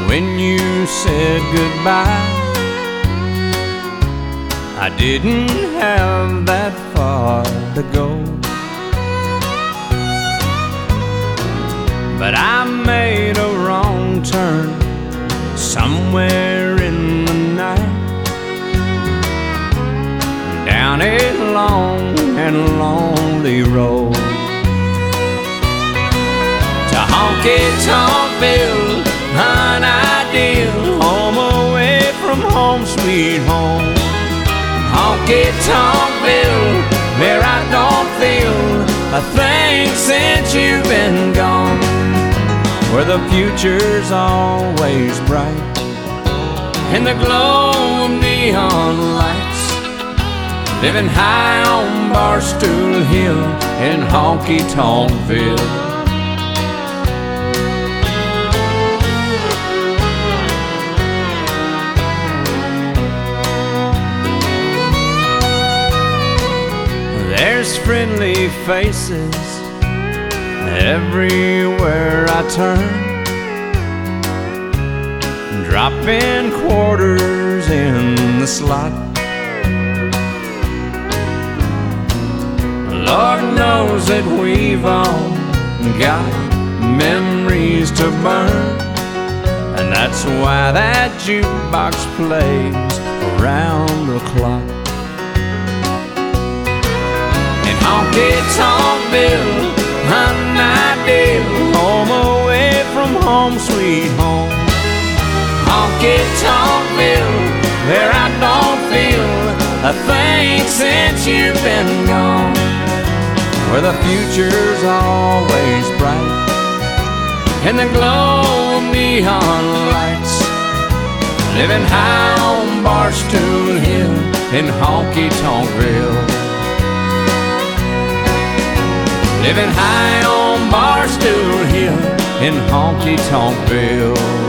when you said goodbye. I didn't have that far to go, but I made a wrong turn somewhere in the night, down a long and lonely road to honky-tonk-ville, an ideal home away from home, sweet home. Honky-tonk-ville, where I don't feel a thing since you've been gone, where the future's always bright in the glow of neon lights, living high on Barstool Hill in Honky-Tonk-ville. There's friendly faces everywhere I turn, dropping quarters in the slot. Lord knows that we've all got memories to burn, and that's why that jukebox plays around the clock. Honky-Tonk-ville, an ideal home away from home, sweet home. Honky-Tonk-ville, where I don't feel a thing since you've been gone, where the future's always bright in the glow of neon lights, living high on Barstool Hill in Honky-Tonk-ville. Living high on Barstool Hill in Honky-Tonk-ville.